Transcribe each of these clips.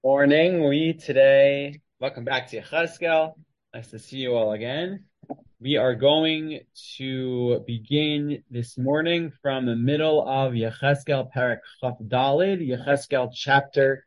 Morning. Welcome back to Yechezkel. Nice to see you all again. We are going to begin this morning from the middle of Yechezkel Perek Chaf Dalid, Yechezkel chapter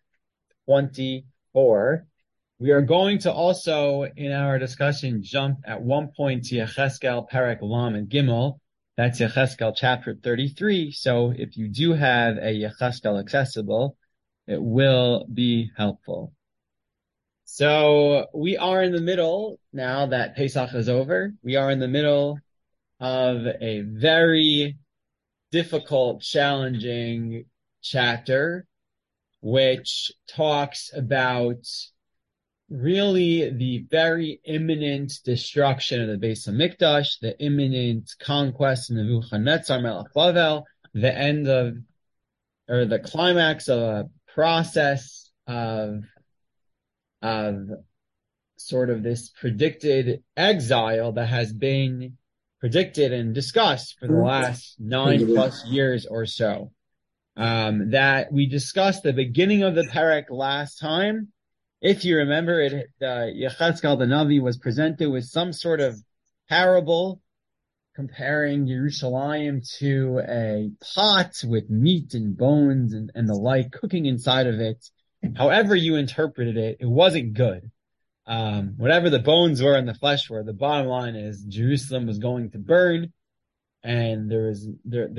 24. We are going to also, in our discussion, jump at one point to Yechezkel Perek Lam and Gimel. That's Yechezkel chapter 33. So if you do have a Yechezkel accessible, it will be helpful. So we are in the middle, now that Pesach is over, we are in the middle of a very difficult, challenging chapter, which talks about really the very imminent destruction of the Beis Hamikdash, the imminent conquest of Nebuchadnezzar Melech Bavel, the end of, or the climax of a process of sort of this predicted exile that has been predicted and discussed for the last 9+ years or so. That we discussed the beginning of the Perek last time. If you remember it, Yechezkel the Navi was presented with some sort of parable comparing Yerushalayim to a pot with meat and bones and the like cooking inside of it. However you interpreted it, it wasn't good. Whatever the bones were and the flesh were, the bottom line is Jerusalem was going to burn, and there was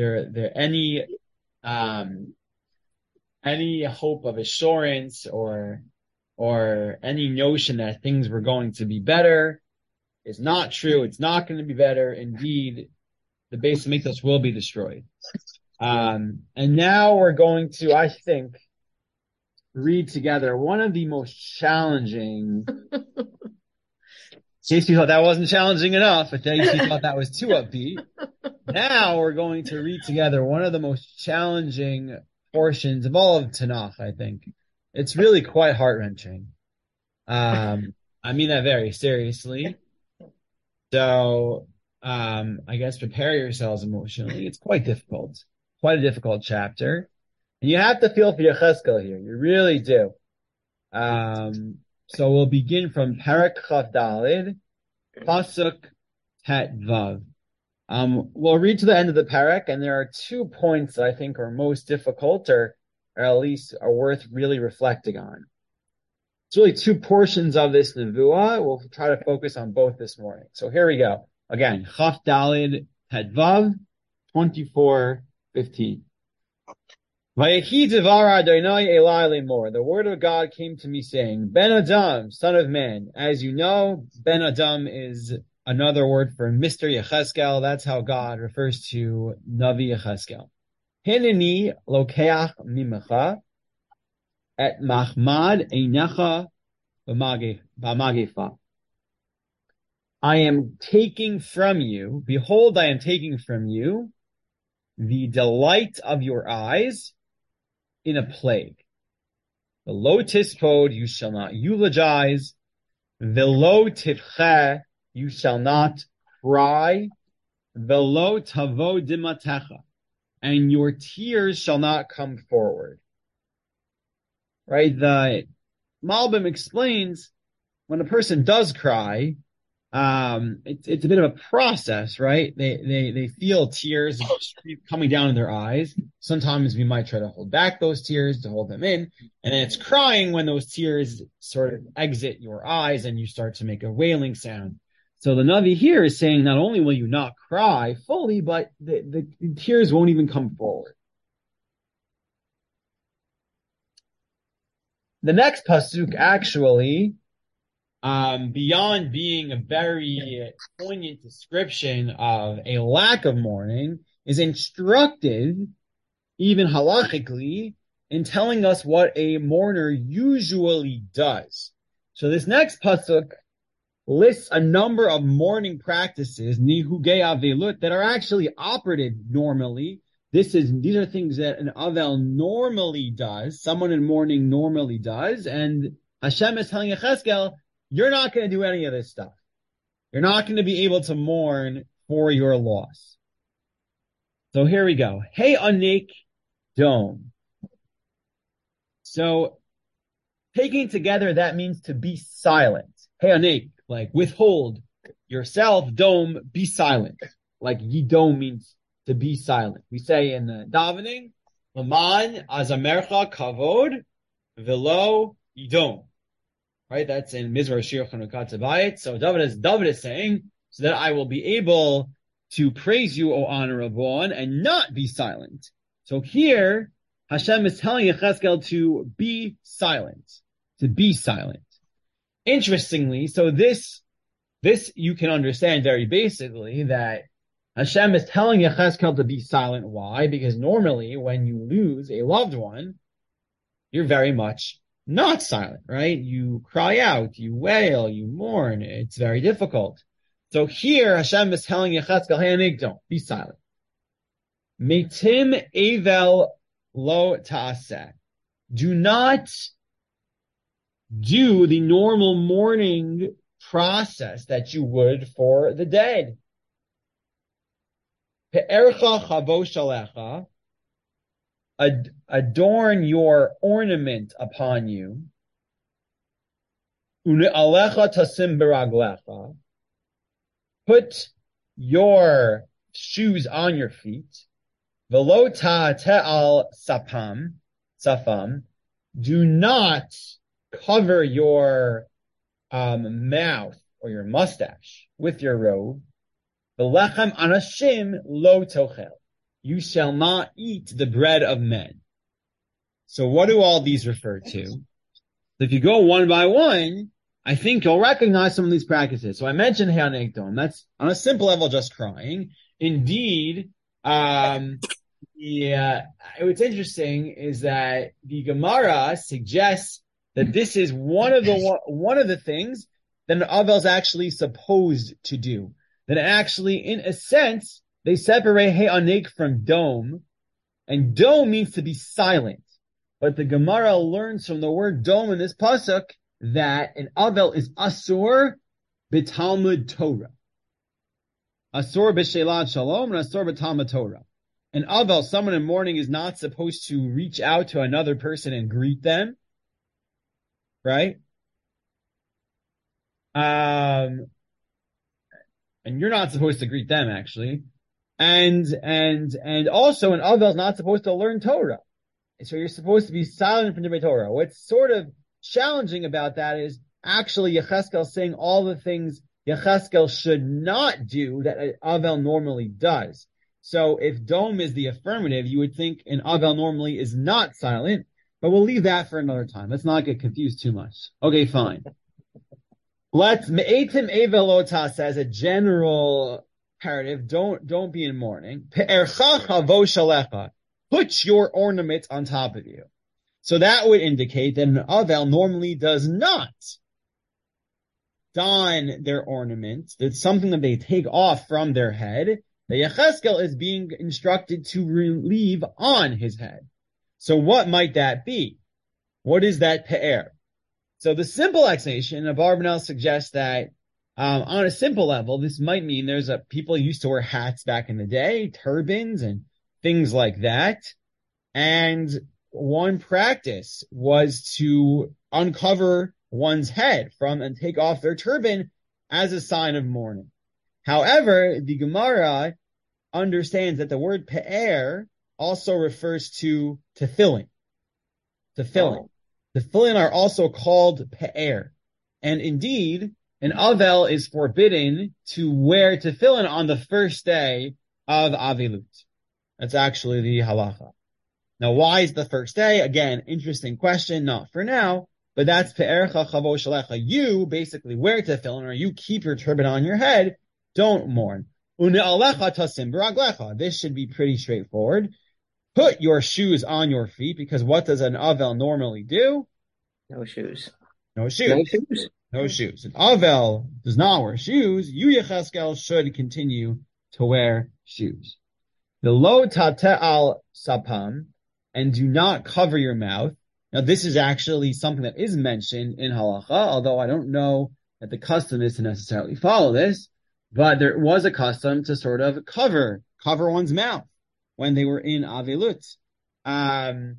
any hope of assurance or any notion that things were going to be better is not true. It's not going to be better. Indeed, the Beis Hamikdash will be destroyed. And now we're going to, I think, read together one of the most challenging. In case you thought that wasn't challenging enough, in case you thought that was too upbeat, now we're going to read together one of the most challenging portions of all of Tanakh, I think. It's really quite heart-wrenching. I mean that very seriously. So, I guess prepare yourselves emotionally. It's quite difficult. Quite a difficult chapter. And you have to feel for Yechezkel here. You really do. So we'll begin from Perek Chaf Dalid, Pasuk Tet Vav. We'll read to the end of the Perek, and there are 2 points that I think are most difficult, or at least are worth really reflecting on. It's really 2 portions of this Nevuah. We'll try to focus on both this morning. So here we go. Again, Chaf Dalid Tet Vav, 24:15. Vayechi devar Adonai Elai lemor. The word of God came to me saying, Ben Adam, son of man. As you know, Ben Adam is another word for Mr. Yechezkel. That's how God refers to Navi Yechezkel. Hineni lokeach mimecha et machmad einecha b'magefa. I am taking from you, behold, I am taking from you the delight of your eyes in a plague. The lo tispod, you shall not eulogize. The lo tivche, you shall not cry. The lo tavo dimatecha, and your tears shall not come forward. Right? The Malbim explains when a person does cry, it's a bit of a process, right? They feel tears coming down in their eyes. Sometimes we might try to hold back those tears to hold them in. And then it's crying when those tears sort of exit your eyes and you start to make a wailing sound. So the Navi here is saying not only will you not cry fully, but the tears won't even come forward. The next pasuk actually, beyond being a very poignant description of a lack of mourning, is instructive, even halachically, in telling us what a mourner usually does. So this next pasuk lists a number of mourning practices, nihugei avelut, that are actually operative normally. These are things that an avel normally does, someone in mourning normally does, and Hashem is telling Yechezkel, you're not going to do any of this stuff. You're not going to be able to mourn for your loss. So here we go. Hey, anik dome. So Taking together, that means to be silent. He'anik, like withhold yourself. Dom, be silent. Like yidom means to be silent. We say in the davening, Laman azamercha kavod velo yidom. Right? That's in Mizrah Shir Chanukah Tzabayit. So David is saying, so that I will be able to praise you, O honorable one, and not be silent. So here, Hashem is telling Yechezkel to be silent. To be silent. Interestingly, so this you can understand very basically that Hashem is telling Yechezkel to be silent. Why? Because normally when you lose a loved one, you're very much not silent, right? You cry out, you wail, you mourn. It's very difficult. So here Hashem is telling Yechezkel, hey, don't be silent. Metim evel lo ta'aseh. Do not do the normal mourning process that you would for the dead. Pe'ercha chavo shalecha. Adorn your ornament upon you. Une'alecha tasim beraglecha. Put your shoes on your feet. Velo ta'al safam. Do not cover your mouth or your mustache with your robe. V'lechem anashim lo tochel. You shall not eat the bread of men. So what do all these refer to? If you go one by one, I think you'll recognize some of these practices. So I mentioned He'anekdom. That's on a simple level, just crying. Indeed, what's interesting is that the Gemara suggests that this is one of the things that an Avel is actually supposed to do. That actually, in a sense, they separate He'anek from Dom, and Dom means to be silent. But the Gemara learns from the word Dom in this pasuk that an Avel is Asur b'Talmud Torah. Asur b'Shelat Shalom and Asur b'Talmud Torah. An Avel, someone in mourning, is not supposed to reach out to another person and greet them. Right? And you're not supposed to greet them, actually. And also an Avel is not supposed to learn Torah. So you're supposed to be silent from the Torah. What's sort of challenging about that is actually Yechezkel saying all the things Yechezkel should not do that an Avel normally does. So if Dom is the affirmative, you would think an Avel normally is not silent, but we'll leave that for another time. Let's not get confused too much. Okay, fine. Let's Me'etim Evelota says a general imperative, don't be in mourning. Pe'ercha chavo shalecha. Put your ornament on top of you. So that would indicate that an Avel normally does not don their ornament. It's something that they take off from their head. The Yechezkel is being instructed to relieve on his head. So what might that be? What is that pe'er? So the simple explanation of Abarbanel suggests that on a simple level, this might mean people used to wear hats back in the day, turbans and things like that. And one practice was to uncover one's head and take off their turban as a sign of mourning. However, the Gemara understands that the word pe'er also refers to tefillin. Tefillin. Tefillin are also called pe'er. And indeed, an Avel is forbidden to wear tefillin on the first day of Avilut. That's actually the halacha. Now, why is the first day? Again, interesting question, not for now, but that's pe'ercha chavo shalecha. You basically wear tefillin, or you keep your turban on your head, don't mourn. Une'alecha tasim b'raglecha. This should be pretty straightforward. Put your shoes on your feet, because what does an Avel normally do? No shoes. No shoes. No shoes. No shoes. An Avel does not wear shoes. You, Yechezkel, should continue to wear shoes. The lo al sapam, and do not cover your mouth. Now, this is actually something that is mentioned in halacha, although I don't know that the custom is to necessarily follow this, but there was a custom to sort of cover one's mouth when they were in Avilut.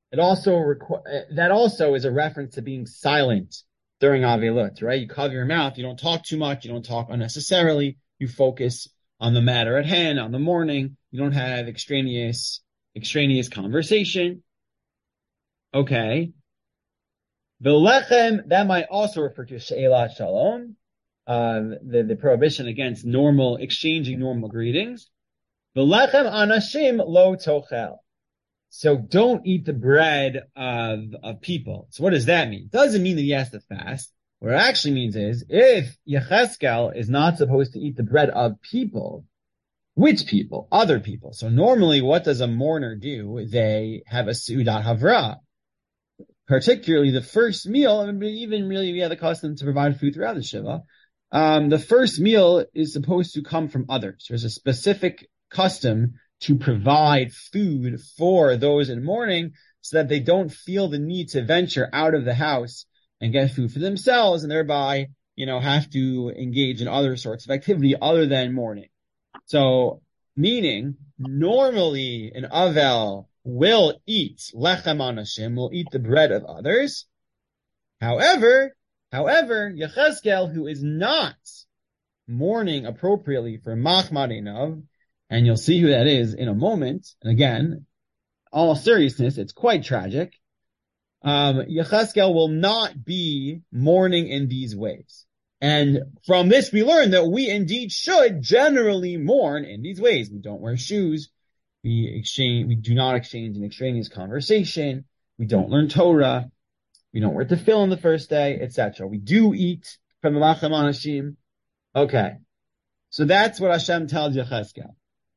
that also is a reference to being silent during Avilut, right? You cover your mouth, you don't talk too much, you don't talk unnecessarily, you focus on the matter at hand, on the morning, you don't have extraneous conversation. Okay. The lechem, that might also refer to She'elat Shalom, the prohibition against exchanging normal greetings. The lechem anashim lo tochel. So don't eat the bread of people. So what does that mean? It doesn't mean that he has to fast. What it actually means is, if Yecheskel is not supposed to eat the bread of people, which people? Other people. So normally, what does a mourner do? They have a Seudat Havra. Particularly the first meal, and even really we have the custom to provide food throughout the Shiva. The first meal is supposed to come from others. There's a specific custom to provide food for those in mourning so that they don't feel the need to venture out of the house and get food for themselves and thereby, have to engage in other sorts of activity other than mourning. So, meaning, normally an Avel will eat lechem anashim, will eat the bread of others. However, Yechezkel, who is not mourning appropriately for Machmad Einav, and you'll see who that is in a moment. And again, all seriousness, it's quite tragic. Yechezkel will not be mourning in these ways. And from this, we learn that we indeed should generally mourn in these ways. We don't wear shoes. We do not exchange an extraneous conversation. We don't learn Torah. We don't wear tefillin the first day, etc. We do eat from the Lechem Anashim. Okay. So that's what Hashem tells Yechezkel.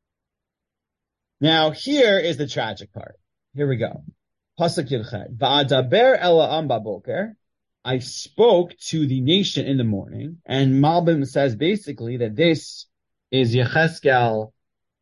Now, here is the tragic part. Here we go. Pasuk Yudchet. Va'adaber ela am baboker. I spoke to the nation in the morning. And Malbim says basically that this is Yechezkel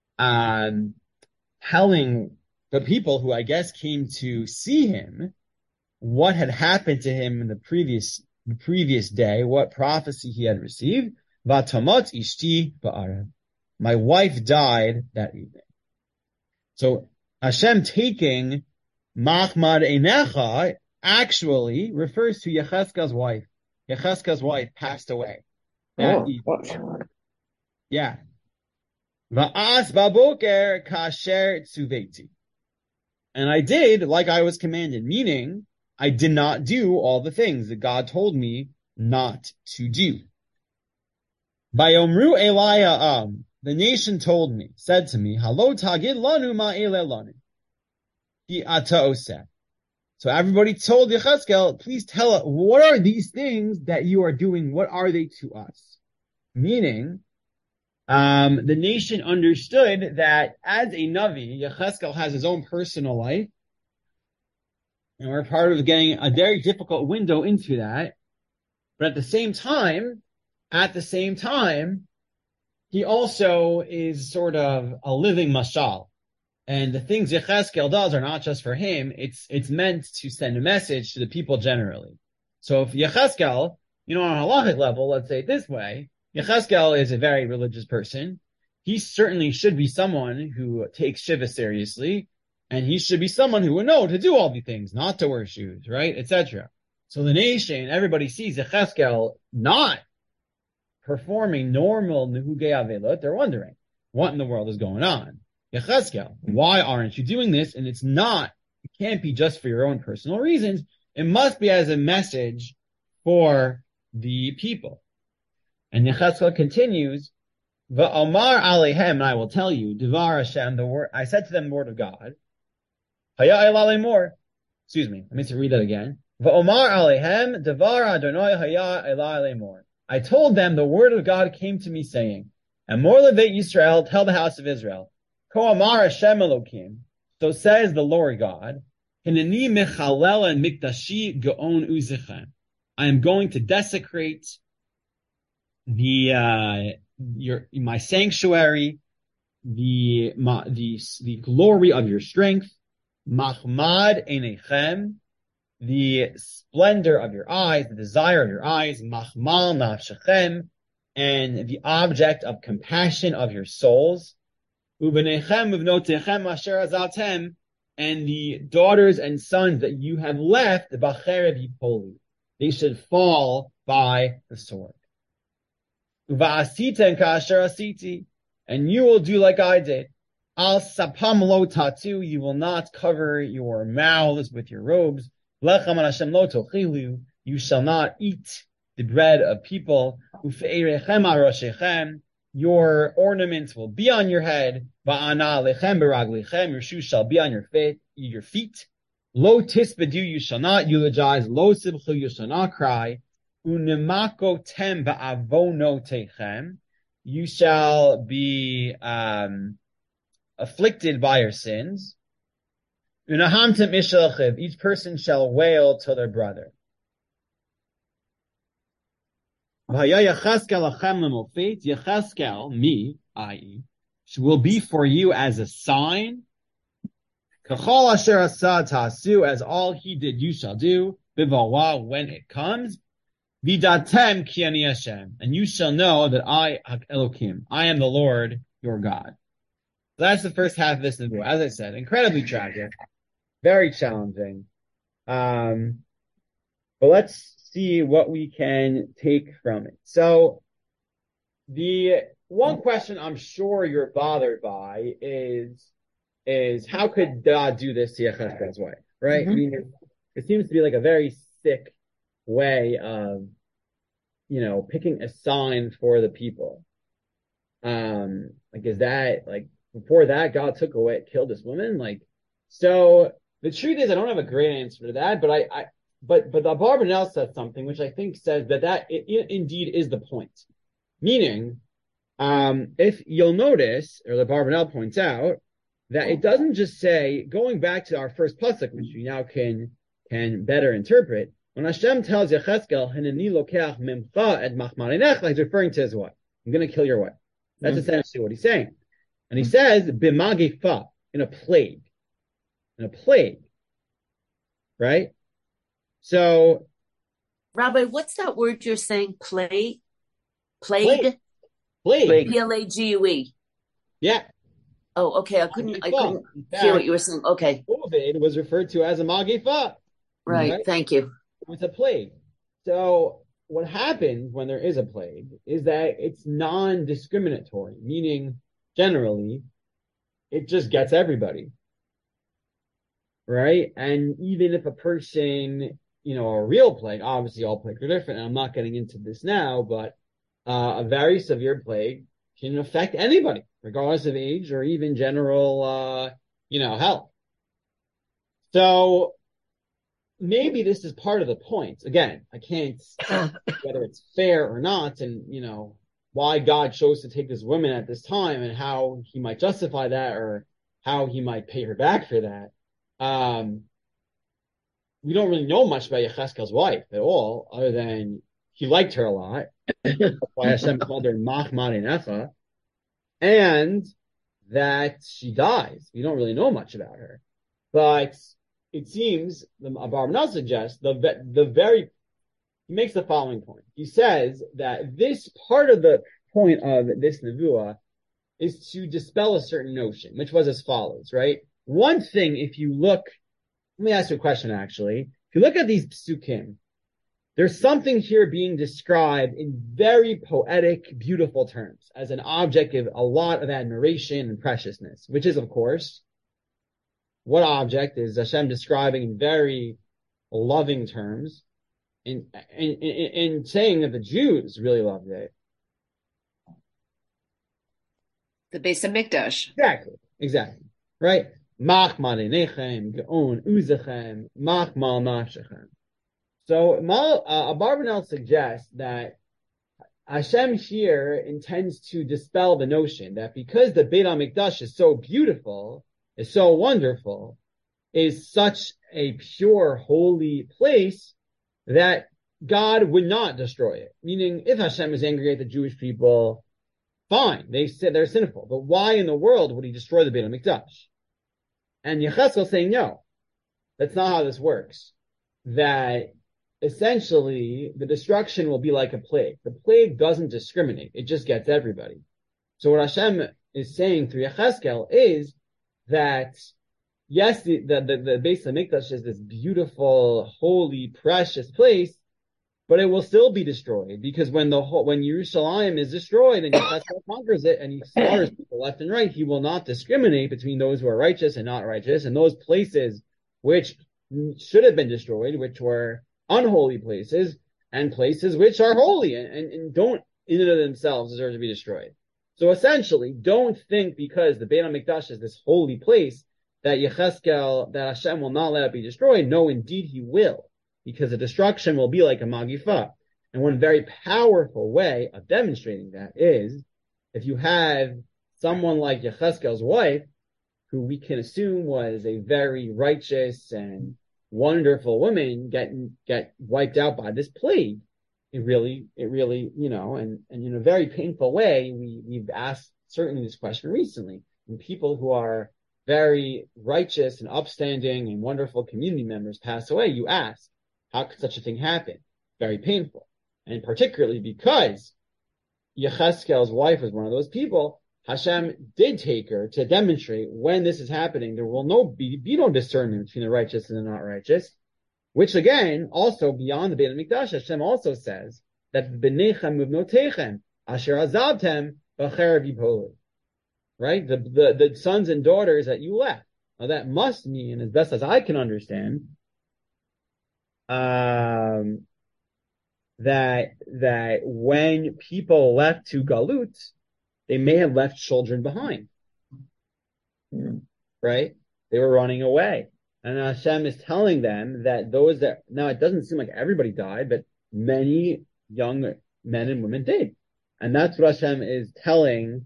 telling the people who I guess came to see him what had happened to him in the previous day, what prophecy he had received. Vatamot ishti ba'arav. My wife died that evening. So Hashem taking Machmad Einecha actually refers to Yechezkel's wife. Yechezkel's wife passed away that evening. What? Yeah. Va'as baboker kasher tzuveti. And I did like I was commanded, meaning I did not do all the things that God told me not to do. Vayomru Elaya the nation said to me, Halo tagid lanu ma'ele lanu. Ki ata oseh. So everybody told Yechezkel, please tell us, what are these things that you are doing? What are they to us? Meaning, the nation understood that as a Navi, Yechezkel has his own personal life, and we're part of getting a very difficult window into that. But at the same time, he also is sort of a living mashal. And the things Yechezkel does are not just for him, it's meant to send a message to the people generally. So if Yechezkel, on a halachic level, let's say it this way, Yechezkel is a very religious person. He certainly should be someone who takes Shiva seriously, and he should be someone who would know to do all the things, not to wear shoes, right, etc. So the nation, everybody sees Yechezkel not performing normal Nehugei Avelot. They're wondering, what in the world is going on? Yechezkel, why aren't you doing this? And it can't be just for your own personal reasons. It must be as a message for the people. And Yechezkel continues, Va'omar alehem, and I will tell you, Devar Hashem, I said to them the word of God. Haya elale more. Excuse me, let me read that again. Va'omar alehem, Devar Adonai haya elale more. I told them the word of God came to me saying, and more Leveit Yisrael, tell the house of Israel, Ko amar Hashem Elokim, so says the Lord God, Hineni mechalel and mikdashi gaon uzichem. I am going to desecrate my sanctuary, the glory of your strength, machmad einechem, the splendor of your eyes, the desire of your eyes, machmal nafshechem, and the object of compassion of your souls, ubenechem uvnotechem asher azatem, and the daughters and sons that you have left, b'cherev yipolu, they should fall by the sword. Va'asita and ka'asher asiti, and you will do like I did. Al sapam lo tatu, you will not cover your mouths with your robes. Lechem an Hashem lo tochilu, you shall not eat the bread of people. Ufeirechem arashechem, your ornaments will be on your head. Va'ana lechem beraglichem, your shoes shall be on your feet. Lo tisbedu, you shall not eulogize. Lo sibchu, you shall not cry. Unemako tem ba'avonotechem, you shall be afflicted by your sins. Unahamtem ishalachiv, each person shall wail to their brother. Yecheskel, me, i.e., will be for you as a sign. Kachol asher asad tasu, as all he did you shall do. Bivawa, when it comes. Vidatem ki ani Hashem, and you shall know that I, Elokim, I am the Lord your God. So that's the first half of this nevuah. As I said, incredibly tragic, very challenging. But let's see what we can take from it. So, the one question I'm sure you're bothered by is how could God do this to Yechezkel's wife, right? Mm-hmm. I mean, it seems to be like a very sick way of, picking a sign for the people. Is that, before that, God killed this woman? So the truth is, I don't have a great answer to that, but the Abarbanel says something which I think says that it indeed is the point. Meaning, if you'll notice, or the Abarbanel points out, that it doesn't just say, going back to our first pasuk, which we now can better interpret, when Hashem tells Yechezkel, Hineni lokeach mimcha et machmarinech, he's referring to his wife. I'm going to kill your wife. That's essentially what he's saying. And he says, b'magifa, in a plague. In a plague. Right? So. Rabbi, what's that word you're saying? Plague? Plague. Plague. Yeah. Oh, okay. I couldn't hear what you were saying. Okay. COVID was referred to as a magifa. Right. Thank you. It's a plague. So what happens when there is a plague is that it's non-discriminatory, meaning generally it just gets everybody. Right? And even if a person, a real plague, obviously all plagues are different, and I'm not getting into this now, but a very severe plague can affect anybody, regardless of age or even general, health. So maybe this is part of the point. Again, I can't say whether it's fair or not, and, why God chose to take this woman at this time and how he might justify that or how he might pay her back for that. We don't really know much about Yechezkel's wife at all, other than he liked her a lot. That's why Hashem called her Machmarinech, and that she dies. We don't really know much about her. But it seems, the Abarbanel suggests, he makes the following point. He says that this part of the point of this nevuah is to dispel a certain notion, which was as follows, right? One thing, let me ask you a question actually. If you look at these psukim, there's something here being described in very poetic, beautiful terms as an object of a lot of admiration and preciousness, which is, of course, what object is Hashem describing in very loving terms, in saying that the Jews really loved it? The Beis HaMikdash. Exactly. Right? Machmal einechem, ge'on uzechem, machmal nafshechem. So Abarbanel suggests that Hashem here intends to dispel the notion that because the Beit HaMikdash is so beautiful, is so wonderful, is such a pure, holy place, that God would not destroy it. Meaning, if Hashem is angry at the Jewish people, fine, they say they're sinful, but why in the world would he destroy the Beit HaMikdash? And Yechezkel saying, no, that's not how this works. That essentially the destruction will be like a plague. The plague doesn't discriminate. It just gets everybody. So what Hashem is saying through Yechezkel is that yes, the Beis Hamikdash is this beautiful, holy, precious place, but it will still be destroyed because when Yerushalayim is destroyed and Yechezkel conquers it and he slaughters people left and right, he will not discriminate between those who are righteous and not righteous, and those places which should have been destroyed, which were unholy places, and places which are holy and don't in and of themselves deserve to be destroyed. So essentially, don't think because the Beit HaMikdash is this holy place that Hashem will not let it be destroyed. No, indeed he will, because the destruction will be like a magifa. And one very powerful way of demonstrating that is if you have someone like Yechezkel's wife, who we can assume was a very righteous and wonderful woman, get wiped out by this plague. It really, and in a very painful way, we've asked certainly this question recently. When people who are very righteous and upstanding and wonderful community members pass away, you ask, how could such a thing happen? Very painful. And particularly because Yechezkel's wife was one of those people, Hashem did take her to demonstrate when this is happening, there will be no discernment between the righteous and the not righteous, which again, also beyond the Beit HaMikdash, Hashem also says that B'nechem uvnotechem asher azabtem b'cherev yipolu. Right? The sons and daughters that you left. Now that must mean, as best as I can understand, that when people left to Galut, they may have left children behind. Right? They were running away. And Hashem is telling them that now it doesn't seem like everybody died, but many young men and women did. And that's what Hashem is telling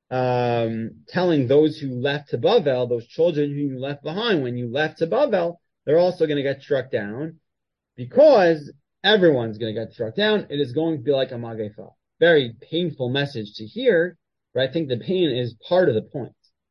those who left to Bavel, those children who you left behind, when you left to Bavel, they're also going to get struck down because everyone's going to get struck down. It is going to be like a Magefa. Very painful message to hear, but I think the pain is part of the point.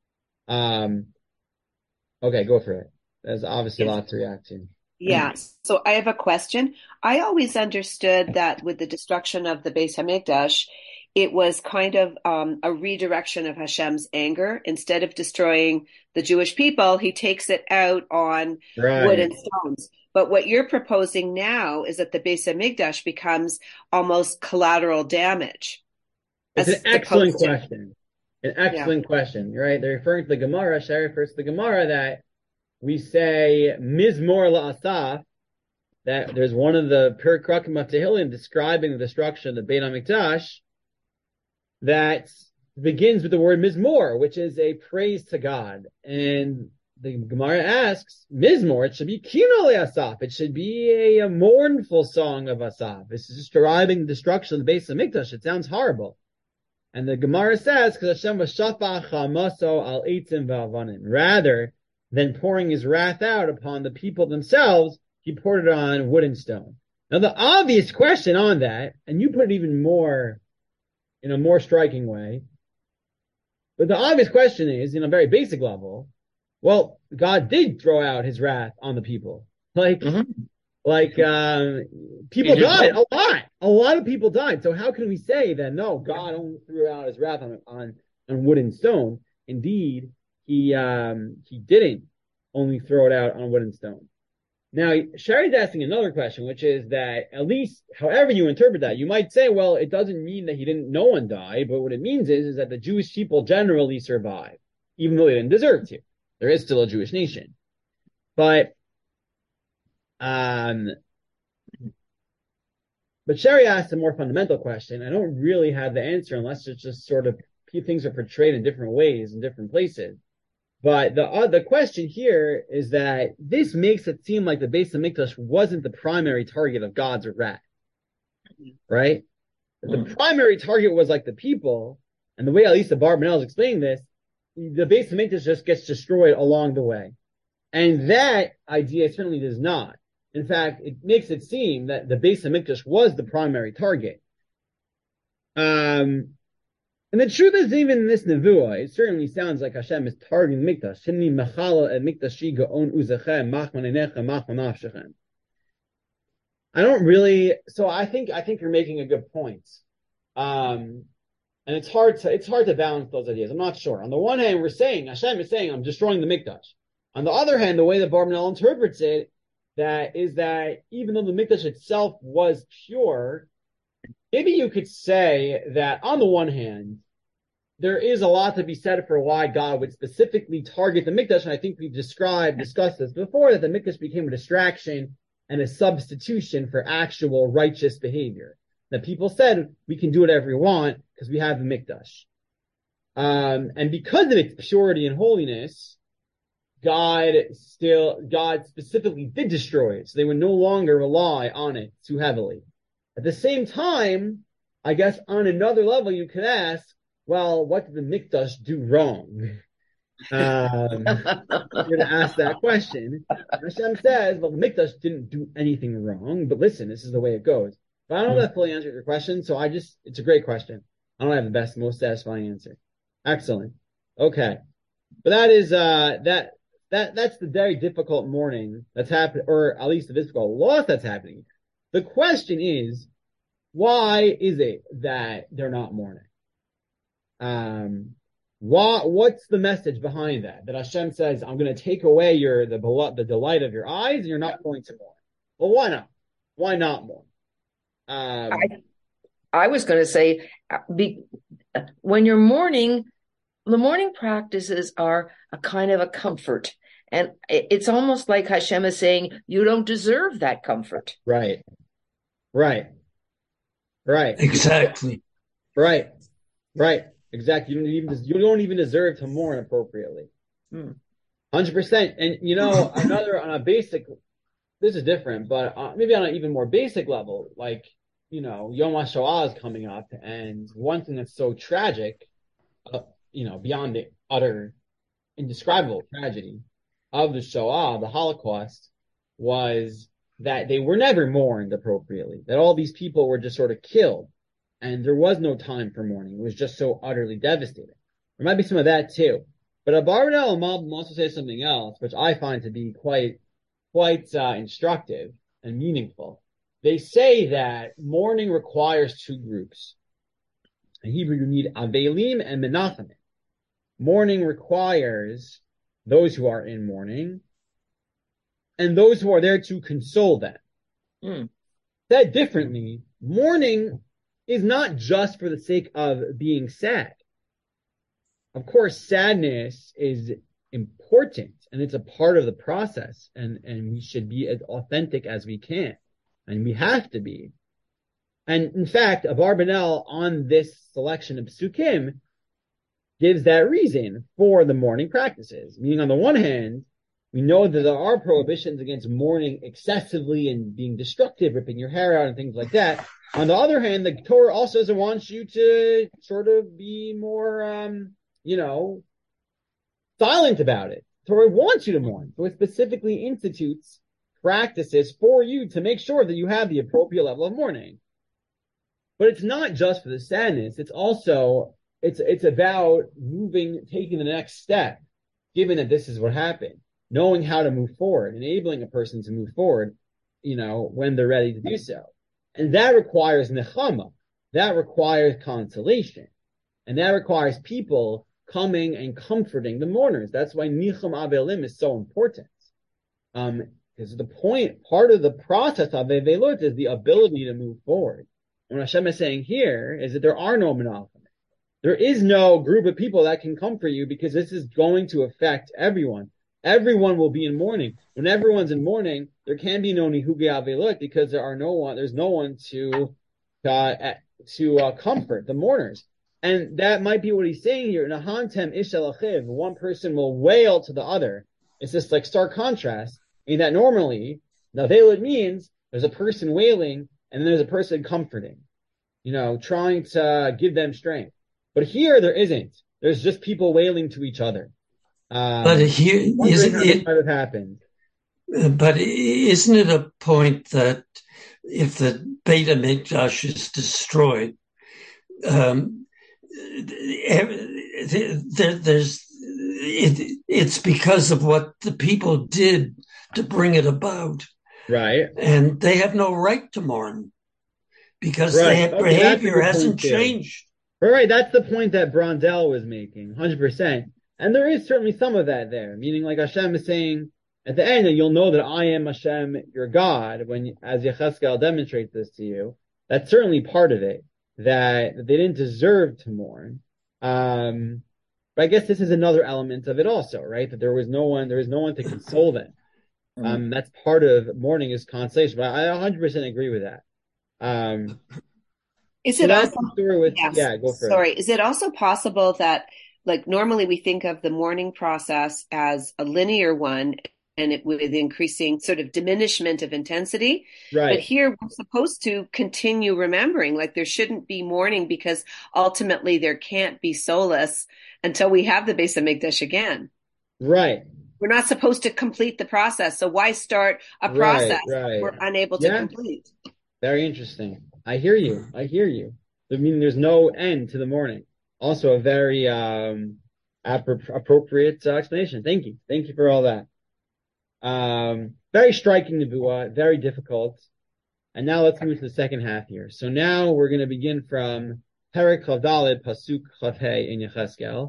Okay, go for it. There's obviously a lot to react to. Yeah. So I have a question. I always understood that with the destruction of the Beis Hamikdash, it was kind of a redirection of Hashem's anger. Instead of destroying the Jewish people, he takes it out on wood and stones. But what you're proposing now is that the Beis Hamikdash becomes almost collateral damage. It's an excellent question. An excellent question, right? They're referring to the Gemara. Shari refers to the Gemara that we say Mizmor la'asaf, that there's one of the Perek Rakim of Tehillim describing the destruction of the Beit HaMikdash that begins with the word Mizmor, which is a praise to God. And the Gemara asks, Mizmor, it should be Kino le'asaf. It should be a mournful song of Asaf. This is describing the destruction of the Beit HaMikdash. It sounds horrible. And the Gemara says, because Hashem was shafach hamaso al eitzim v'avanim. Rather than pouring his wrath out upon the people themselves, he poured it on wood and stone. Now the obvious question on that, and you put it even more, in a more striking way, but the obvious question is, in a very basic level, well, God did throw out his wrath on the people. People died a lot. A lot of people died. So how can we say that no, God only threw out his wrath on wood and stone? Indeed, he didn't only throw it out on wood and stone. Now, Shari's asking another question, which is that at least, however you interpret that, you might say, well, it doesn't mean that no one died, but what it means is that the Jewish people generally survived, even though they didn't deserve to. There is still a Jewish nation. But Shari asked a more fundamental question. I don't really have the answer unless it's just sort of things are portrayed in different ways in different places. But the question here is that this makes it seem like the Beis Hamikdash wasn't the primary target of God's wrath, right? The primary target was like the people, and the way at least the Barbanel is explaining this, the Beis Hamikdash just gets destroyed along the way. And that idea certainly does not. In fact, it makes it seem that the Beis Hamikdash was the primary target. And the truth is, even in this nevuah, it certainly sounds like Hashem is targeting Mikdash. Shimni mechala et mikdashi gaon uzechem machman einechem machman nafshechem. I don't really. So I think you're making a good point. And it's hard to balance those ideas. I'm not sure. On the one hand, Hashem is saying, I'm destroying the Mikdash. On the other hand, the way that Barbanel interprets it, that is that even though the Mikdash itself was pure, maybe you could say that on the one hand, there is a lot to be said for why God would specifically target the Mikdash, and I think we've discussed this before, that the Mikdash became a distraction and a substitution for actual righteous behavior. That people said, we can do whatever we want because we have the Mikdash. And because of its purity and holiness, God specifically did destroy it, so they would no longer rely on it too heavily. At the same time, I guess on another level, you could ask, well, what did the Mikdash do wrong? You're going to ask that question. Hashem says, well, the Mikdash didn't do anything wrong, but listen, this is the way it goes. But I don't know if that fully answers your question, so it's a great question. I don't have the best, most satisfying answer. Excellent. Okay. But that is, that's the very difficult mourning that's happening, or at least the difficult loss that's happening. The question is, why is it that they're not mourning? What's the message behind that? That Hashem says, I'm going to take away the delight of your eyes, and you're not going to mourn. Well, why not? Why not mourn? I was going to say, when you're mourning, the mourning practices are a kind of a comfort. And it's almost like Hashem is saying, you don't deserve that comfort. Right. Exactly. Right. Exactly. You don't even deserve to mourn appropriately. 100%. And on a basic, this is different, but maybe on an even more basic level, like, Yom HaShoah is coming up, and one thing that's so tragic, beyond the utter indescribable tragedy of the Shoah, the Holocaust, was that they were never mourned appropriately, that all these people were just sort of killed, and there was no time for mourning. It was just so utterly devastating. There might be some of that too. But Abarbanel and Malbim also say something else, which I find to be quite instructive and meaningful. They say that mourning requires two groups. In Hebrew, you need Avelim and Menachemim. Mourning requires those who are in mourning and those who are there to console them. Said differently, mourning is not just for the sake of being sad. Of course, sadness is important and it's a part of the process, and we should be as authentic as we can. And we have to be. And in fact, Abarbanel on this selection of psukim gives that reason for the mourning practices. Meaning, on the one hand, we know that there are prohibitions against mourning excessively and being destructive, ripping your hair out and things like that. On the other hand, the Torah also doesn't want you to sort of be more, silent about it. The Torah wants you to mourn. So it specifically institutes practices for you to make sure that you have the appropriate level of mourning. But it's not just for the sadness. It's also, it's about taking the next step, given that this is what happened, knowing how to move forward, enabling a person to move forward, when they're ready to do so. And that requires nechama. That requires consolation. And that requires people coming and comforting the mourners. That's why nicham avelim is so important. Because part of the process of Avelut is the ability to move forward. And what Hashem is saying here is that there are no menachemim. There is no group of people that can comfort you, because this is going to affect everyone. Everyone will be in mourning. When everyone's in mourning, there can be no nihuge Avelut, because there's no one to comfort the mourners. And that might be what he's saying here. Nahantem ish el achiv. One person will wail to the other. It's just like stark contrast. In that normally, Navelut means there's a person wailing and then there's a person comforting, trying to give them strength. But here there isn't. There's just people wailing to each other. But here isn't it might have happened. But isn't it a point that if the Beit HaMikdash is destroyed, it's because of what the people did to bring it about. Right. And they have no right to mourn because their behavior hasn't changed. Right. That's the point that Brondel was making, 100%. And there is certainly some of that there, meaning like Hashem is saying at the end, and you'll know that I am Hashem, your God, when, as Yechezkel demonstrates this to you. That's certainly part of it, that they didn't deserve to mourn. But I guess this is another element of it also, right? That there was no one to console them. That's part of mourning is consolation. But I 100% agree with that. Is it also, go for it. Is it also possible that, like, normally we think of the mourning process as a linear one, and it with increasing sort of diminishment of intensity. Right. But here we're supposed to continue remembering, like there shouldn't be mourning because ultimately there can't be solace until we have the Beis Hamikdash again. Right. We're not supposed to complete the process. So why start a process we're unable to complete? Very interesting. I hear you. I mean, there's no end to the mourning. Also a very appropriate explanation. Thank you. Thank you for all that. Very striking nevuah, very difficult. And now let's move to the second half here. So now we're going to begin from Perek Chav Daled, Pasuk Chav Hei in Yechezkel.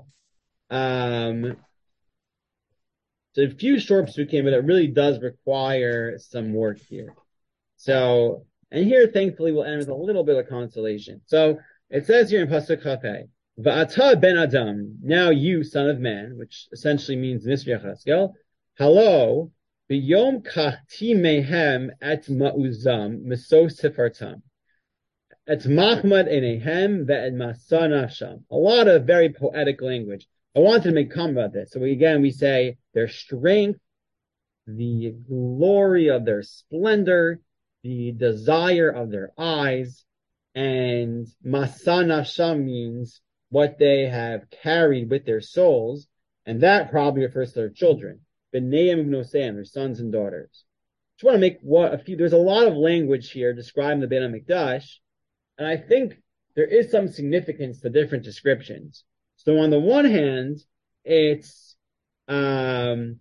So a few short psukim, but it really does require some work here. So, and here thankfully we'll end with a little bit of consolation. So it says here in Pasuk Chav Hei, Va'ata ben Adam, now you, son of man, which essentially means Nisri Yechezkel, hello, B'yom kachti mehem et ma'uzam mesos tifartam et machmad enehem ve'et masa nafsham. A lot of very poetic language. I wanted to make comment about this. So we say their strength, the glory of their splendor, the desire of their eyes, and masa nafsham means what they have carried with their souls, and that probably refers to their children. B'neiim v'noseiim, their sons and daughters. Just want to make there's a lot of language here describing the Beit HaMikdash, and I think there is some significance to different descriptions. So on the one hand, it's ma'uzam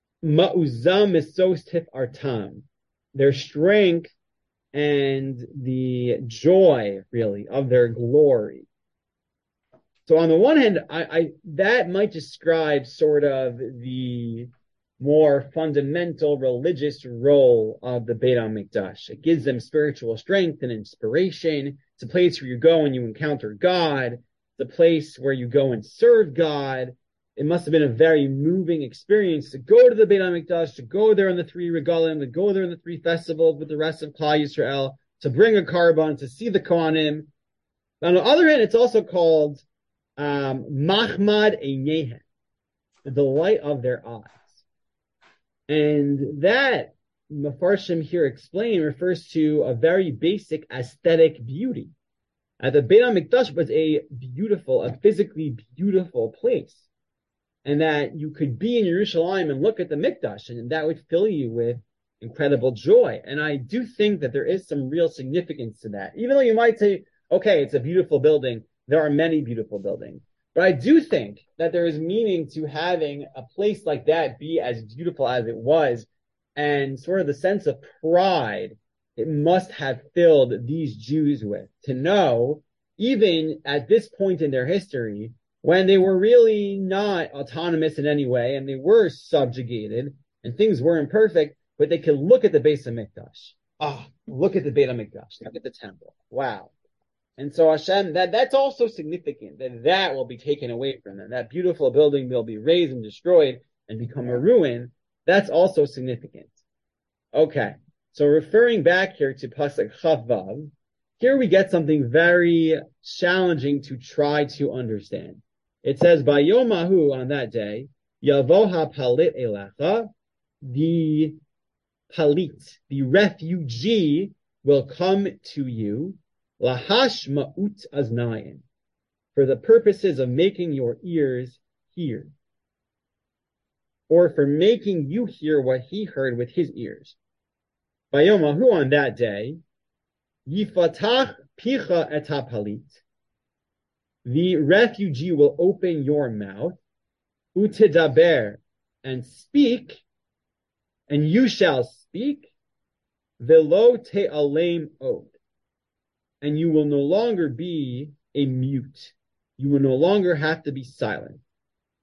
misos tif artam, their strength and the joy, really, of their glory. So on the one hand, I that might describe sort of the more fundamental religious role of the Beit HaMikdash. It gives them spiritual strength and inspiration. It's a place where you go and you encounter God. It's a place where you go and serve God. It must have been a very moving experience to go to the Beit HaMikdash, to go there in the 3 regalim, to go there in the 3 festivals with the rest of Klal Yisrael, to bring a carbon, to see the Kohanim. On the other hand, it's also called Mahmad Einehem, the delight of their eyes. And that, Mefarshim here explain, refers to a very basic aesthetic beauty. The Beit HaMikdash was a physically beautiful place. And that you could be in Yerushalayim and look at the Mikdash, and that would fill you with incredible joy. And I do think that there is some real significance to that. Even though you might say, okay, it's a beautiful building, there are many beautiful buildings. But I do think that there is meaning to having a place like that be as beautiful as it was, and sort of the sense of pride it must have filled these Jews with, to know, even at this point in their history, when they were really not autonomous in any way, and they were subjugated, and things were imperfect, but they could look at the Beis HaMikdash. Look at the Beit HaMikdash. Look at the temple. Wow. And so Hashem, that's also significant, that will be taken away from them. That beautiful building will be razed and destroyed and become a ruin. That's also significant. Okay. So referring back here to Pasuk Chav Vav, here we get something very challenging to try to understand. It says, Bayomahu, on that day, Yavoha Palit Elecha, the Palit, the refugee, will come to you, Lahash Ma'ut Aznayin, for the purposes of making your ears hear, or for making you hear what he heard with his ears. Bayomahu, on that day, Yifatach Picha et HaPalit, the refugee will open your mouth, utidaber, and speak, and you shall speak, velo te'alem od, and you will no longer be a mute. You will no longer have to be silent.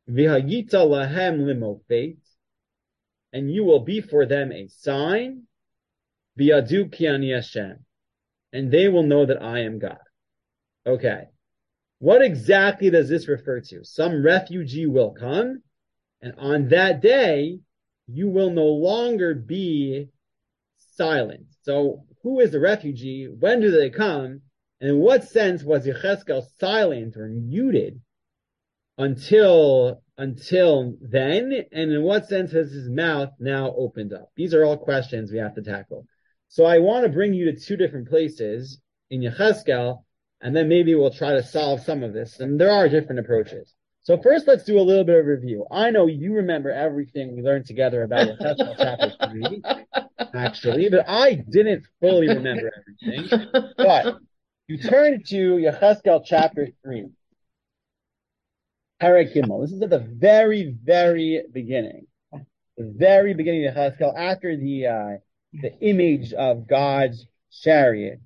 V'hayita lahem limofet, and you will be for them a sign, v'yadu ki ani Hashem, and they will know that I am God. Okay. What exactly does this refer to? Some refugee will come, and on that day, you will no longer be silent. So, who is the refugee? When do they come? And in what sense was Yechezkel silent or muted until then? And in what sense has his mouth now opened up? These are all questions we have to tackle. So I want to bring you to two different places in Yechezkel, and then maybe we'll try to solve some of this. And there are different approaches. So first, let's do a little bit of review. I know you remember everything we learned together about Yechezkel chapter 3, actually, but I didn't fully remember everything. But you turn to Yechezkel chapter 3, Perek Gimel. This is at the very, very beginning. The very beginning of Yechezkel, after the image of God's chariot.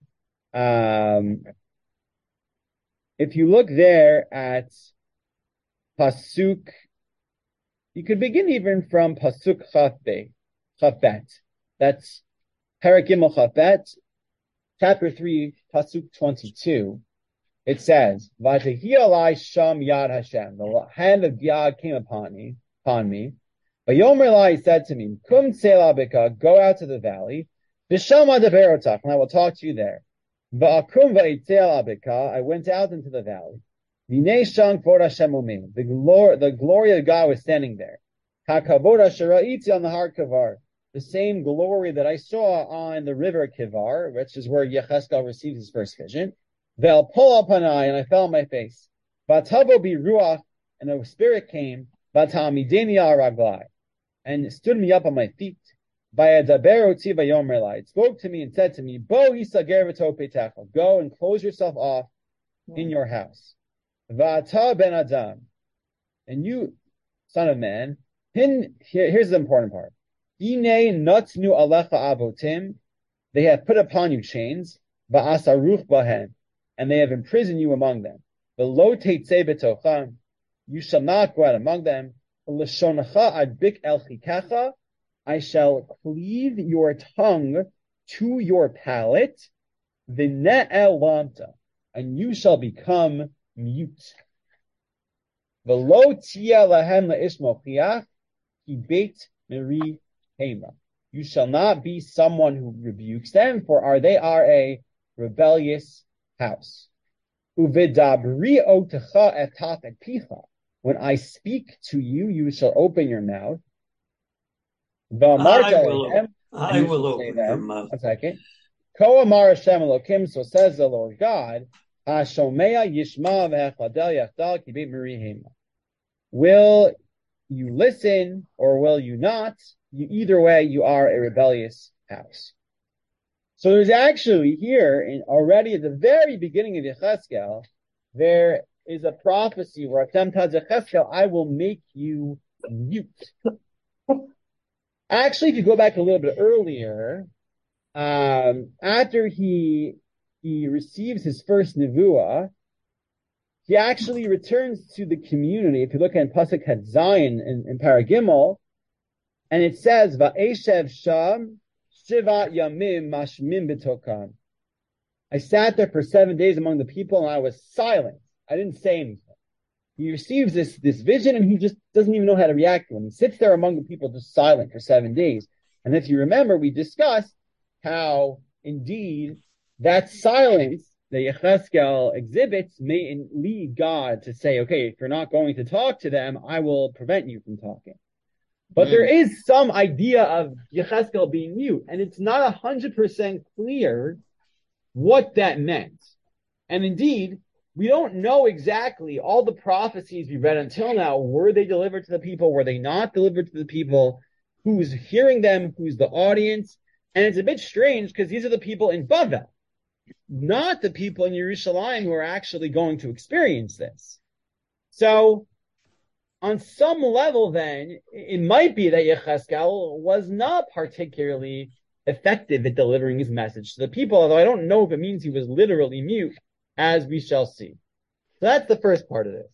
If you look there at Pasuk, you could begin even from Pasuk Chafet. That's Perek Gimel Chafet, chapter 3, Pasuk 22. It says, Vatehi alai sham yad Hashem. The hand of God came upon me. Vayomer Elai said to me, Kum tsela bika, go out to the valley. V'sham adaber otach, and I will talk to you there. Va'akum va'itzel bika, I went out into the valley. V'nei sham kvod Hashem umim. The glory of God was standing there. Hakavod asher ra'iti on the har Kavar. The same glory that I saw on the river Kivar, which is where Yechezkel received his first vision. Vel pol panai, and I fell on my face. Vatavo bi ruach, and a spirit came. Vatamideni al raglai, and stood me up on my feet. Vayadaber oti vayomer elai. It spoke to me and said to me, Bo yisager v'to petecha. Go and close yourself off in your house. Va'ata ben adam, and you, son of man. Here's the important part. Hine notnu alecha avotim. They have put upon you chains. Va'asaruch bahem, and they have imprisoned you among them. V'lo teitzei betocha, you shall not go out among them. L'shonacha adbik el chikecha, I shall cleave your tongue to your palate. V'ne'el lamta, and you shall become mute. V'lo tia lahem la'ish mochiach, ki beit meri hema. You shall not be someone who rebukes them, for they are a rebellious house. Uvidabri otecha etat picha. When I speak to you, you shall open your mouth. I will open your mouth. A second. Ko amar Hashem Elokim, so says the Lord God, Hashomea yishma v'echladel yachdal ki beit meri hema. Will you listen or will you not? Either way, you are a rebellious house. So there's actually here, already at the very beginning of Yechezkel, there is a prophecy where Hashem tells Yechezkel, I will make you mute. Actually, if you go back a little bit earlier, after he receives his first nevuah, he actually returns to the community. If you look at Pasuk Het Zayin in Perek Gimel, and it says, Va'eshev sham shiva yamim mashmim b'tokan. I sat there for 7 days among the people, and I was silent. I didn't say anything. He receives this vision, and he just doesn't even know how to react to it. He sits there among the people, just silent for 7 days. And if you remember, we discussed how, indeed, that silence that Yechezkel exhibits may lead God to say, okay, if you're not going to talk to them, I will prevent you from talking. But there is some idea of Yechezkel being mute, and it's not 100% clear what that meant. And indeed, we don't know exactly all the prophecies we read until now. Were they delivered to the people? Were they not delivered to the people? Who's hearing them? Who's the audience? And it's a bit strange because these are the people in Bavel, not the people in Yerushalayim who are actually going to experience this. So, on some level, then, it might be that Yechezkel was not particularly effective at delivering his message to the people, although I don't know if it means he was literally mute, as we shall see. So that's the first part of this.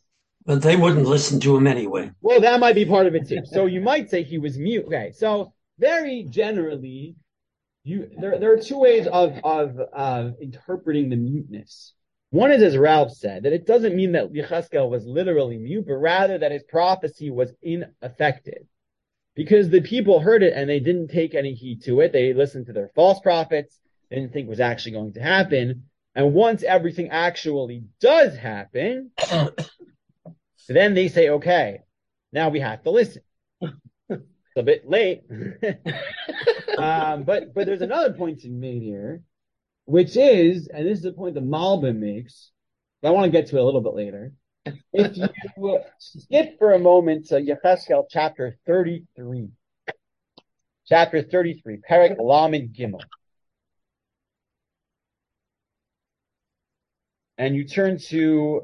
But they wouldn't listen to him anyway. Well, that might be part of it too. So you might say he was mute. Okay, so very generally, there are two ways of interpreting the muteness. One is, as Ralph said, that it doesn't mean that Yechezkel was literally mute, but rather that his prophecy was ineffective. Because the people heard it and they didn't take any heed to it. They listened to their false prophets. They didn't think it was actually going to happen. And once everything actually does happen, then they say, okay, now we have to listen. It's a bit late. But there's another point to be made here, which is, and this is the point that Malbim makes, but I want to get to it a little bit later. If you skip for a moment to Yechezkel chapter 33. Chapter 33, Perek Lamed Gimel. And you turn to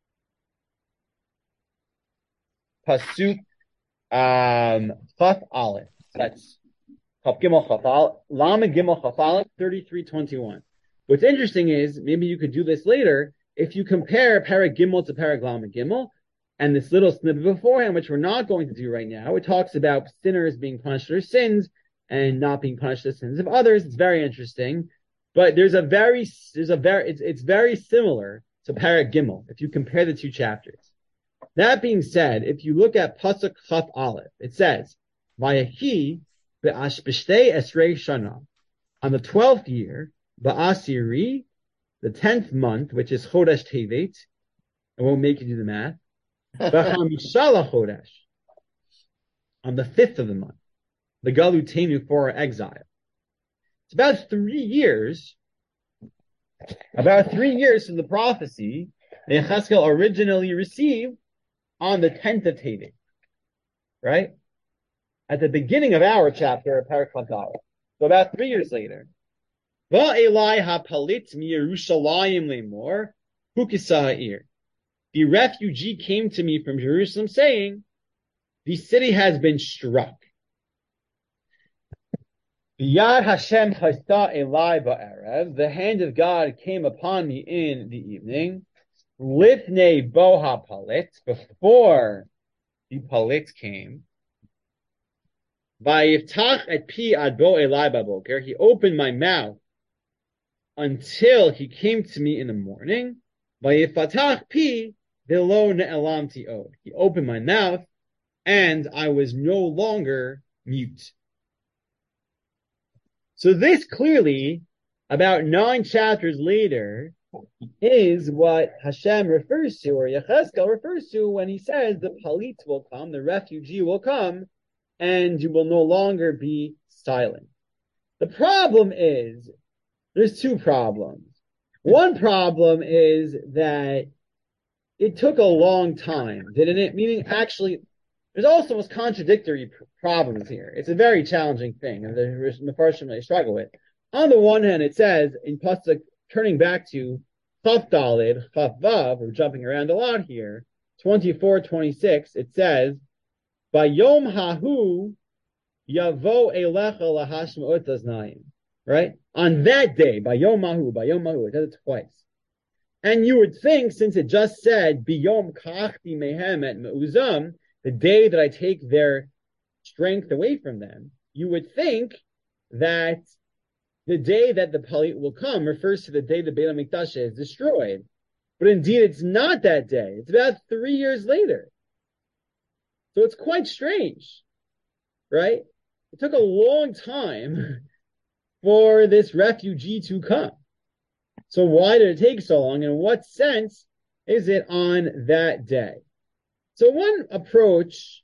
Pasuk Chaf Aleph. That's Chaf Gimel Chaf Aleph. Lamed Gimel Chaf Aleph 33:21. What's interesting is, maybe you could do this later, if you compare Perek Gimel to Perek Lamed Gimel, and this little snippet beforehand, which we're not going to do right now, it talks about sinners being punished for their sins and not being punished for the sins of others. It's very interesting, but it's very similar to Perek Gimel if you compare the two chapters. That being said, if you look at Pasuk Chaf Aleph, it says, "Vayahi be'ashbishtei esrei shana," on the 12th year, ba'asiri, the 10th month, which is Chodesh Tevet. I won't make you do the math. B'chamishala Chodesh, on the 5th of the month, the Galutenu for our exile. It's about 3 years from the prophecy that Yechezkel originally received on the 10th of Tevet. Right? At the beginning of our chapter of Perek Chaf Aleph. So about 3 years later. Va'elai hapalit miYerushalayim lemor hukisa ha'ir. The refugee came to me from Jerusalem saying, the city has been struck. Yad Hashem chasta elai ba'erev. The hand of God came upon me in the evening. Lifnei bo hapalit. Before the palit came. Vayiftach et pi ad bo elai baboker. He opened my mouth until he came to me in the morning. Vayifatach pi v'lo ne'elamti od. He opened my mouth, and I was no longer mute. So this clearly, about 9 chapters later, is what Hashem refers to, or Yechezkel refers to, when he says the palit will come, the refugee will come, and you will no longer be silent. The problem is, there's 2 problems. One problem is that it took a long time, didn't it? Meaning, actually, there's also contradictory problems here. It's a very challenging thing, and the Mefarshim really struggle with. On the one hand, it says, in Pasuk, turning back to Chaf Daled, Chaf Vav, we're jumping around a lot here, 24:26, it says, Bayom hahu yavo elecha lahashma'ot aznayim. Right? On that day, Bayom Mahu, it does it twice. And you would think, since it just said, Biyom kachti mehem et me'uzam, the day that I take their strength away from them, you would think that the day that the palit will come refers to the day the Beit HaMikdash is destroyed. But indeed, it's not that day. It's about 3 years later. So it's quite strange, right? It took a long time for this refugee to come. So why did it take so long? And in what sense is it on that day? So one approach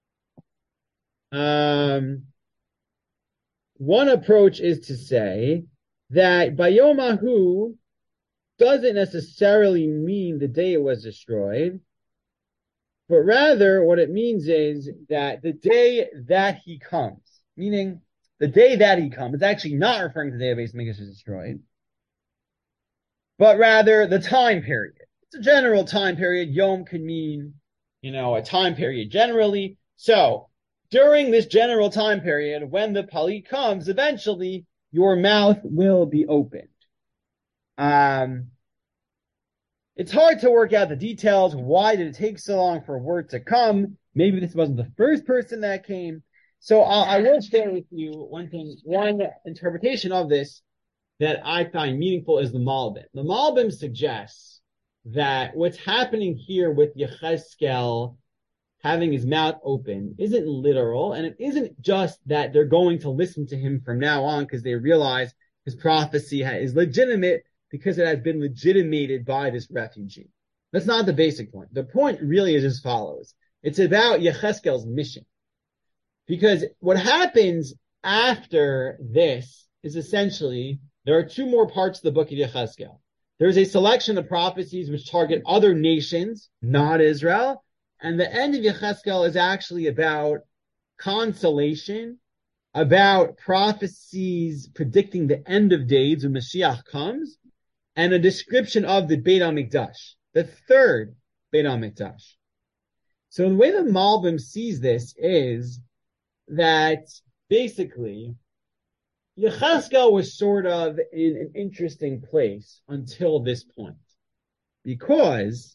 is to say that Bayomahu doesn't necessarily mean the day it was destroyed, but rather what it means is that the day that he comes, meaning the day that he comes, it's actually not referring to the day the Beis Hamikdash is destroyed, but rather the time period. It's a general time period. Yom could mean, a time period generally. So during this general time period, when the palit comes, eventually your mouth will be opened. It's hard to work out the details. Why did it take so long for word to come? Maybe this wasn't the first person that came. So I will share with you one interpretation of this that I find meaningful is the Malbim. The Malbim suggests that what's happening here with Yechezkel having his mouth open isn't literal, and it isn't just that they're going to listen to him from now on because they realize his prophecy is legitimate because it has been legitimated by this refugee. That's not the basic point. The point really is as follows. It's about Yechezkel's mission. Because what happens after this is essentially, there are two more parts of the book of Yechezkel. There's a selection of prophecies which target other nations, not Israel, and the end of Yechezkel is actually about consolation, about prophecies predicting the end of days when Mashiach comes, and a description of the Beit HaMikdash, the third Beit HaMikdash. So the way the Malbim sees this is that basically Yechezkel was sort of in an interesting place until this point. Because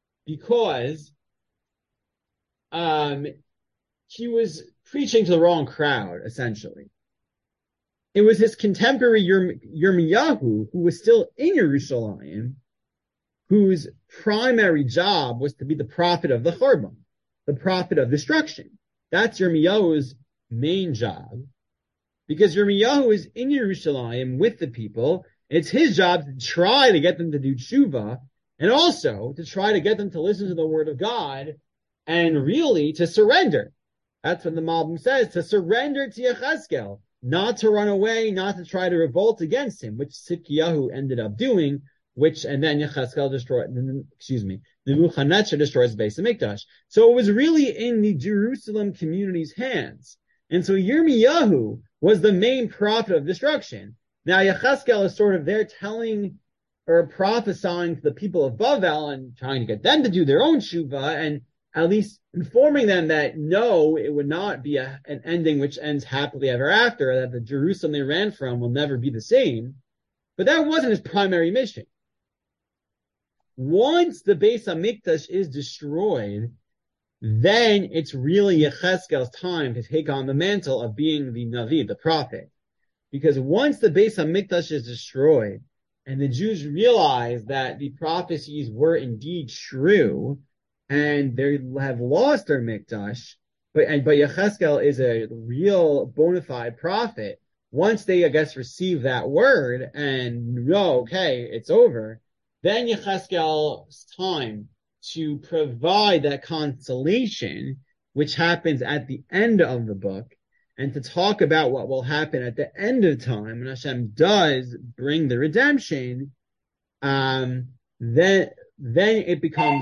he was preaching to the wrong crowd, essentially. It was his contemporary Yirmiyahu, who was still in Yerushalayim, whose primary job was to be the prophet of the Churban, the prophet of destruction. That's Yirmiyahu's main job. Because Yirmiyahu is in Yerushalayim with the people, it's his job to try to get them to do tshuva, and also to try to get them to listen to the word of God, and really to surrender. That's what the Malbim says, to surrender to Yechezkel, not to run away, not to try to revolt against him, which Tzidkiyahu ended up doing, and then Yechezkel Nebuchadnezzar destroys the Beis HaMikdash. So it was really in the Jerusalem community's hands. And so Yirmiyahu was the main prophet of destruction. Now Yechezkel is sort of there telling or prophesying to the people of Bavel and trying to get them to do their own tshuva and at least informing them that no, it would not be an ending which ends happily ever after, that the Jerusalem they ran from will never be the same. But that wasn't his primary mission. Once the Beis HaMikdash is destroyed, then it's really Yechezkel's time to take on the mantle of being the Navi, the prophet. Because once the Beis HaMikdash is destroyed, and the Jews realize that the prophecies were indeed true, and they have lost their Mikdash, but Yechezkel is a real bona fide prophet, once they, I guess, receive that word and know, okay, it's over, then Yechezkel's time to provide that consolation, which happens at the end of the book, and to talk about what will happen at the end of time, when Hashem does bring the redemption, then it becomes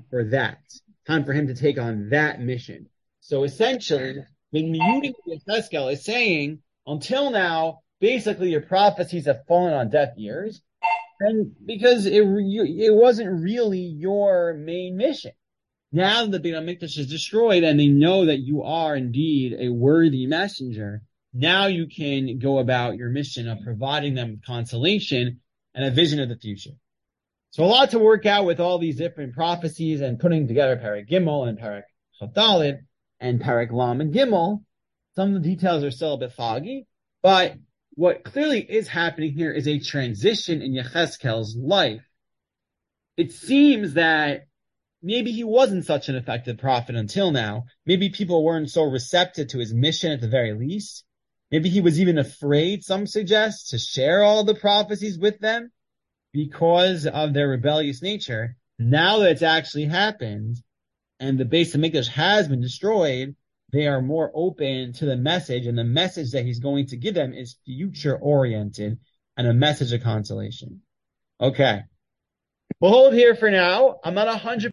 time for him to take on that mission. So essentially, the meaning of Yechezkel is saying, until now, basically your prophecies have fallen on deaf ears, and because it wasn't really your main mission. Now that the Beit HaMikdash is destroyed and they know that you are indeed a worthy messenger, now you can go about your mission of providing them with consolation and a vision of the future. So a lot to work out with all these different prophecies and putting together Perek Gimel and Perek Chaf and Perek Lam and Gimel. Some of the details are still a bit foggy, but what clearly is happening here is a transition in Yechezkel's life. It seems that maybe he wasn't such an effective prophet until now. Maybe people weren't so receptive to his mission at the very least. Maybe he was even afraid, some suggest, to share all the prophecies with them because of their rebellious nature. Now that it's actually happened and the Beis HaMikdash has been destroyed, they are more open to the message, and the message that he's going to give them is future-oriented and a message of consolation. Okay. We'll hold here for now. I'm not 100%